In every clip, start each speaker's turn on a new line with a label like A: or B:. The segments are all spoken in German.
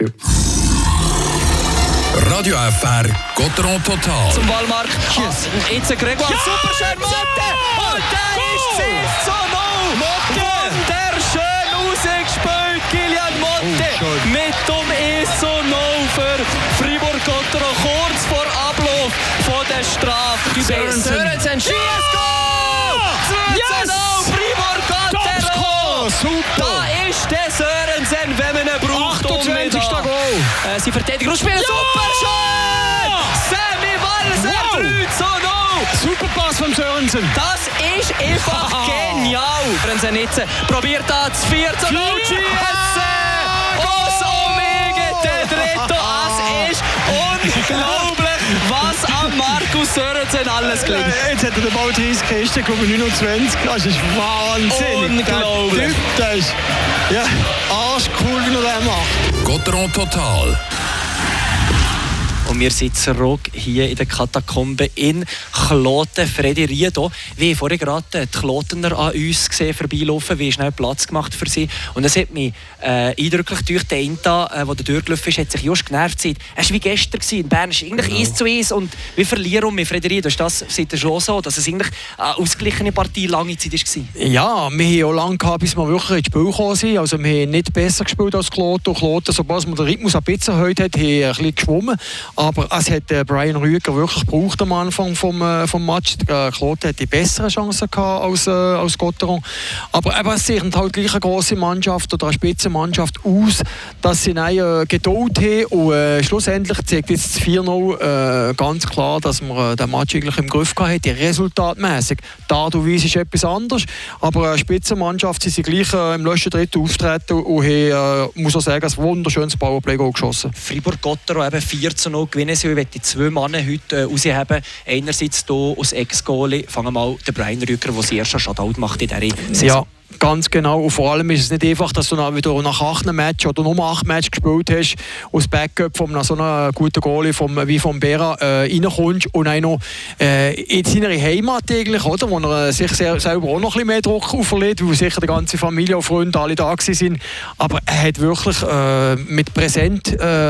A: Spiel.
B: Radio FR Gotteron Total.
C: Zum Wallmark. Jetzt ein Gregor. Super schön, Motte. Und der ist 10:0. Wunderschön rausgespielt, Kilian Motte. Mit dem 1:0 für Fribourg-Gotteron. Kurz vor Ablauf von der Strafe. Sörensen schießt Goal! 2:0 Fribourg-Gotteron.
A: Super.
C: Da ist der Sörensen, wenn man ihn braucht.
A: 28. Goal.
C: Sie Verteidigung spielen. Super schön! Sammy Walser 3:0.
A: Super Pass von Sörensen.
C: Das ist einfach genial. Sörensen jetzt probiert das 4:0 zu schießen. Aus Omega der Dritte. Es ist unglaublich, was an Markus Sörensen alles gelingt.
A: Jetzt hat er den Ball 30 Kisten, glaube ich 29. Das ist wahnsinnig.
C: Unglaublich.
A: Das ist arschcool, wie er das macht.
B: Gotteron Total.
C: Und wir sind zurück hier in der Katakombe in Kloten. Fredi Riedo, wie vorhin gerade die Klotener an uns gesehen, vorbeilaufen, wie schnell Platz gemacht für sie. Und es hat mich eindrücklich durch den Inta, der durchgelaufen ist, hat sich just genervt. Es war wie gestern in Bern, es ist eigentlich 1:1 und wir verlieren um mich. Fredi Riedo, ist das seit schon so, dass es eigentlich eine ausgeglichene Partie lange Zeit war?
A: Ja, wir haben auch lange gehabt, bis wir wirklich ins Spiel gekommen sind. Also wir haben nicht besser gespielt als Kloten. Kloten, sobald man den Rhythmus ein bisschen heute hat, haben wir ein bisschen geschwommen. Aber es hat Brian Rüger wirklich gebraucht am Anfang vom Match. Kloten hat die bessere Chancen gehabt als Gotteron. Aber es sieht halt gleich eine grosse Mannschaft oder eine Spitzenmannschaft aus, dass sie eine Geduld haben. Und schlussendlich zeigt jetzt das 4:0 ganz klar, dass wir den Match eigentlich im Griff hatten, resultatmäßig. Die Art und Weise ist etwas anderes, aber eine Spitzenmannschaft, sie sind gleich im letzten Drittel auftreten und haben, muss auch sagen, ein wunderschönes Powerplay geschossen.
C: Fribourg-Gotteron eben 4:0 gewinnen sie. Ich möchte 2 Männer heute rausheben. Einerseits hier als Ex-Goalie, fangen wir mal den Brian Rüger, der das erste Shutout macht in dieser Saison.
A: Ja. Ganz genau. Und vor allem ist es nicht einfach, dass du wieder nach 8 Matches oder nur 8 Matches gespielt hast, als Backup von so einem guten Goalie wie von Bera reinkommst und auch noch in seiner Heimat eigentlich, oder, wo er sich selber auch noch ein bisschen mehr Druck auferlegt, weil sicher die ganze Familie und Freunde alle da waren. Aber er hat wirklich mit Präsenz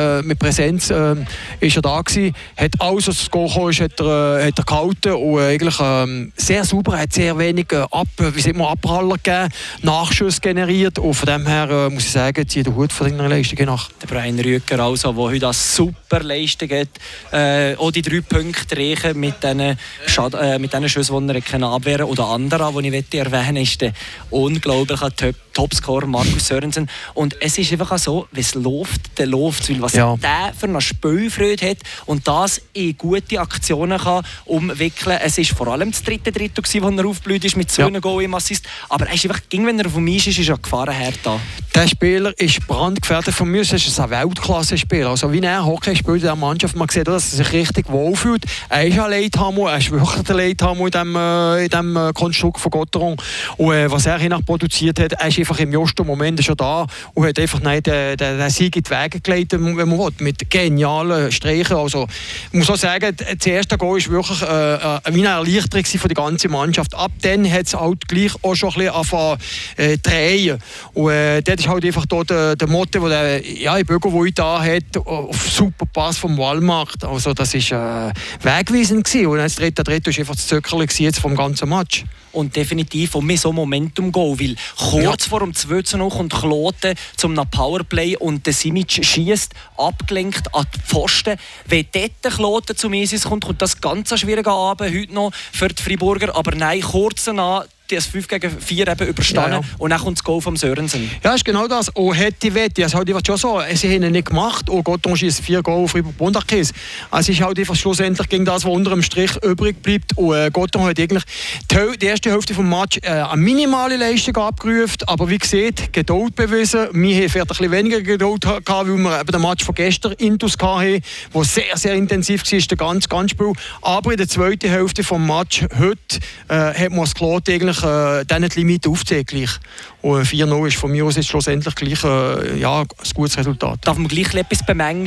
A: ist er da gewesen, hat alles, was das Goal kam, hat er gehalten und eigentlich sehr sauber, hat sehr wenig Abpraller gegeben, Nachschuss generiert und von dem her muss ich sagen, zieht der Hut von seiner Leistung nach.
C: Der Brian Rüger, also, der heute eine super Leistung hat, auch die 3 Punkte reichen mit diesen Schüssen, die er abwehren kann. Oder andere, die ich erwähnen möchte, ist der unglaubliche Topscorer Markus Sörensen. Und es ist einfach so, wenn es läuft, dann läuft es. Weil was der für eine Spielfreude hat und das in gute Aktionen kann umwickeln. Es war vor allem das 3. Drittel, wo er aufgeblüht ist mit 2 Goal im Assist. Aber er ist einfach, wenn er auf dem Eis ist er Gefahrenherd da.
A: Der Spieler ist brandgefährdet von mir. Es ist ein Weltklasse-Spieler. Also wie er Hockey spielt in der Mannschaft, man sieht, dass er sich richtig wohlfühlt. Er ist ein Leithammer, er ist wirklich der Leithammer in diesem Konstrukt von Gotteron. Und was er hinein produziert hat, er ist einfach im ersten Moment schon da und hat einfach den Sieg in die Wege gelegt, wenn man will, mit genialen Streichen. Also, ich muss auch sagen, das erste Goal ist wirklich wie eine Erleichterung für die ganze Mannschaft. Ab dann hat es halt gleich auch schon ein bisschen angefangen drehen. Und dort ist halt einfach der Motto, der in Bögo, da hat, auf super Pass vom Wallmarkt. Also das war wegweisend gewesen. Und das dritte war einfach das Zöckerle jetzt vom ganzen Match.
C: Und definitiv auch mit so Momentum gehen, weil kurz vor dem 2:0 kommt Kloten zum Powerplay und der Simic schießt abgelenkt an die Pfosten. Wenn dort der Kloten zum Einsatz kommt das ganz schwierige Abend heute noch für die Friburger. Aber nein, kurz danach das 5-4 eben überstanden und dann kommt das Goal vom Sörensen.
A: Ja, ist genau das. Und hätte Wette, es halt schon so, sie haben ihn nicht gemacht und Gotteron schießt 4 Goal auf Fribourg-Bondachkäse. Es ist halt einfach schlussendlich gegen das, was unter dem Strich übrig bleibt. Und Gotteron hat eigentlich die erste Hälfte des Matches eine minimale Leistung abgerufen, aber wie gesagt, Geduld bewiesen. Wir haben vielleicht ein bisschen weniger Geduld gehabt, weil wir eben den Match von gestern Intus hatten, der sehr, sehr intensiv war, der ganze Spiel. Aber in der zweiten Hälfte des Matches heute hat man das Kloten eigentlich dann die Limite aufgezeigt. Und 4:0 ist von mir aus jetzt schlussendlich gleich ein gutes Resultat.
C: Darf man gleich etwas bemängeln?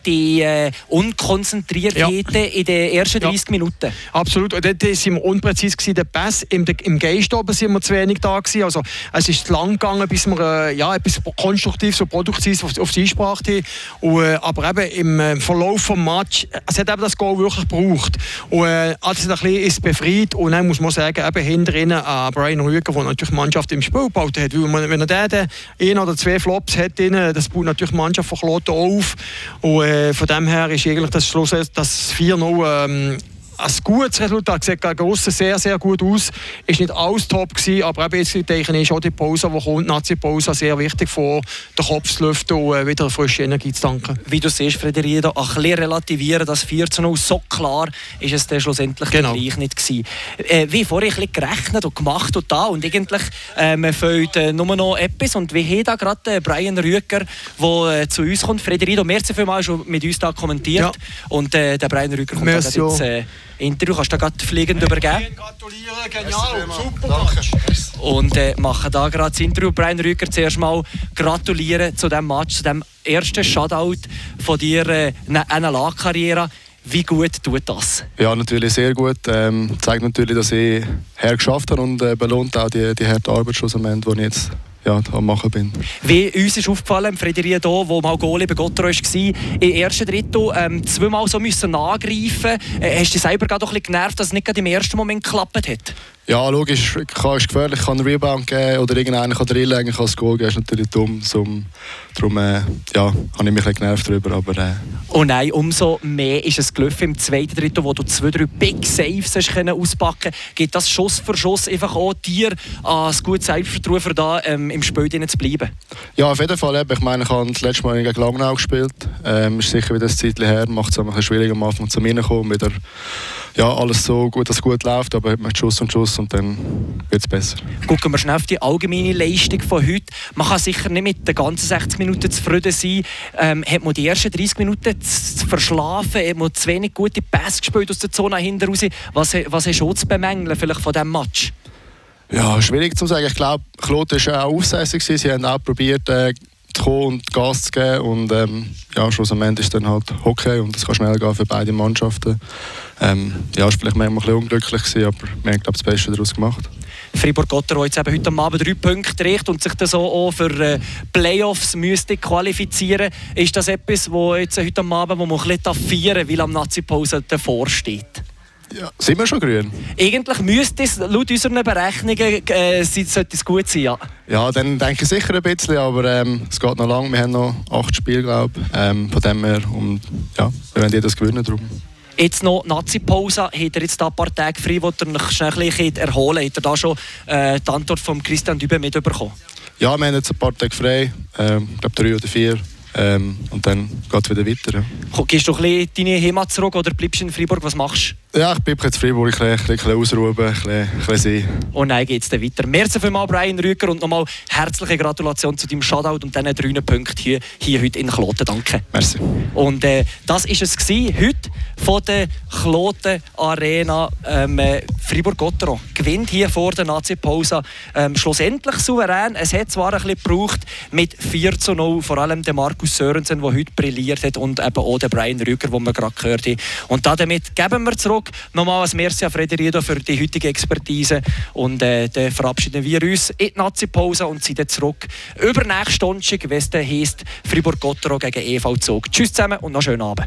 C: die Unkonzentriertheit in den ersten 30 Minuten.
A: Absolut. Und dort waren wir unpräzise gewesen. Der Pass im Geist oben sind wir zu wenig da gewesen. Also, es ist zu lang gegangen, bis wir etwas Konstruktives und Produktives auf die Einsprache haben. Aber eben im Verlauf des Matches, es hat eben das Goal wirklich gebraucht. Und also ein bisschen ist befreit. Und dann muss man sagen, eben hinter ihnen Brian Rüeger, der natürlich die Mannschaft im Spiel gebaut hat. Weil wenn er den 1 oder 2 Flops hat, das baut natürlich die Mannschaft von Kloten auf. Und von dem her ist eigentlich das Schluss, das 4-0 ein gutes Resultat. Sieht gegen Russen sehr, sehr gut aus. Ist nicht alles top gewesen, aber eben jetzt denke ich, auch die Pause, die kommt, die Nazi-Pause, sehr wichtig, vor den Kopf zu lüften und wieder frische Energie zu tanken.
C: Wie du siehst, Frederido, ein bisschen relativieren, das 4-0, so klar ist es dann schlussendlich gleich nicht gewesen. Wie vorhin ein bisschen gerechnet und gemacht und da und eigentlich fehlt nur noch etwas und wie hat da gerade Brian Rüeger, der zu uns kommt. Frederido, merci vielmals schon mit uns da kommentiert und der Brian Rüeger kommt jetzt Interview, kannst du da gerade fliegend übergeben?
A: Gratulieren, genial, super Match.
C: Und machen da gerade das Interview. Brian Rüeger, zuerst mal gratulieren zu diesem Match, zu dem ersten Shutout von dir in einer NLA-Karriere. Wie gut tut das?
D: Ja, natürlich sehr gut. Zeigt natürlich, dass ich hergeschafft habe und belohnt auch die harte Arbeit schon am Ende, die ich jetzt am Machen bin.
C: Wie uns ist aufgefallen, Frederido, wo mal Goalie bei Gottero war, im ersten Drittel zweimal so müssen angreifen. Hast du dich selber gerade ein bisschen genervt, dass es nicht gerade im ersten Moment geklappt hat?
D: Ja, logisch, ist gefährlich. Ich kann einen Rebound geben oder irgendeiner kann drin legen, kann das Goal geben. Das ist natürlich dumm. Darum habe ich mich ein bisschen genervt darüber. Aber,
C: Oh nein, umso mehr ist es gelaufen im zweiten Drittel, wo du 2-3 Big Saves auspacken konntest. Gibt das Schuss für Schuss einfach auch dir ein gutes Selbstvertrauen für da im Spiel zu bleiben?
D: Ja, auf jeden Fall. Ich meine, ich habe das letzte Mal gegen Langnau gespielt. Ist sicher wieder ein Zeitchen her. Macht es ein bisschen schwierig am Anfang zu mir kommen. Wieder alles so gut, dass es gut läuft, aber man hat Schuss und dann wird es besser.
C: Gucken wir schnell auf die allgemeine Leistung von heute. Man kann sicher nicht mit den ganzen 60 Minuten zufrieden sein. Hat man die ersten 30 Minuten verschlafen? Hat man zu wenig gute Pässe gespielt aus der Zone hinten raus? Was hast du zu bemängeln vielleicht von diesem Match?
D: Ja, schwierig zu sagen. Ich glaube, Kloten war auch aufsässig. Sie haben auch probiert, zu kommen und Gas zu geben. Und schlussendlich ist dann halt Hockey und es kann schnell gehen für beide Mannschaften. Es war vielleicht manchmal ein bisschen unglücklich gewesen, aber wir haben, glaube ich, das Beste daraus gemacht.
C: Fribourg-Gottero jetzt eben heute Abend 3 Punkte reicht und sich dann so auch für Playoffs müsste qualifizieren. Ist das etwas, wo jetzt heute Abend, wo man ein bisschen feiern, weil am Nazi-Pause davor steht?
D: Ja. Sind wir schon grün?
C: Eigentlich müsste es laut unseren Berechnungen sollte es gut sein, ja. Ja,
D: dann denke ich sicher ein bisschen, aber es geht noch lang. Wir haben noch 8 Spiele, glaube ich. Von dem her, wir werden jedes gewinnen. Darum.
C: Jetzt noch Nazi-Pause. Hat er jetzt da ein paar Tage frei, wo er sich schnell ein bisschen erholen? Hat er da schon die Antwort von Christian Dübe mitbekommen?
D: Ja, wir haben jetzt ein paar Tage frei. Ich glaube 3 oder 4. Und dann geht es wieder weiter. Ja.
C: Gehst du ein bisschen deine Heimat zurück oder bleibst du in Freiburg? Was machst du?
D: Ja, ich bleibe jetzt in Freiburg, ein bisschen ausruhen, ein bisschen sein.
C: Und dann geht es dann weiter. Merci vielmals, Brian Rüeger, und nochmal herzliche Gratulation zu deinem Shoutout und diesen 3 Punkten hier heute in Kloten. Danke.
D: Merci.
C: Und das war es heute von der Kloten Arena. Fribourg-Gottero gewinnt hier vor der Nazi-Pause schlussendlich souverän. Es hat zwar ein bisschen gebraucht mit 4-0, vor allem der Markus Sörensen, der heute brilliert hat, und eben auch der Brian Rüeger, den wir gerade gehört haben. Und damit geben wir zurück. Nochmal ein Merci an Frederido für die heutige Expertise. Und dann verabschieden wir uns in die Nazi-Pause und sind dann zurück übernächste Sonntag, wenn es dann heisst Fribourg-Gottero gegen EV Zug. Tschüss zusammen und noch einen schönen Abend.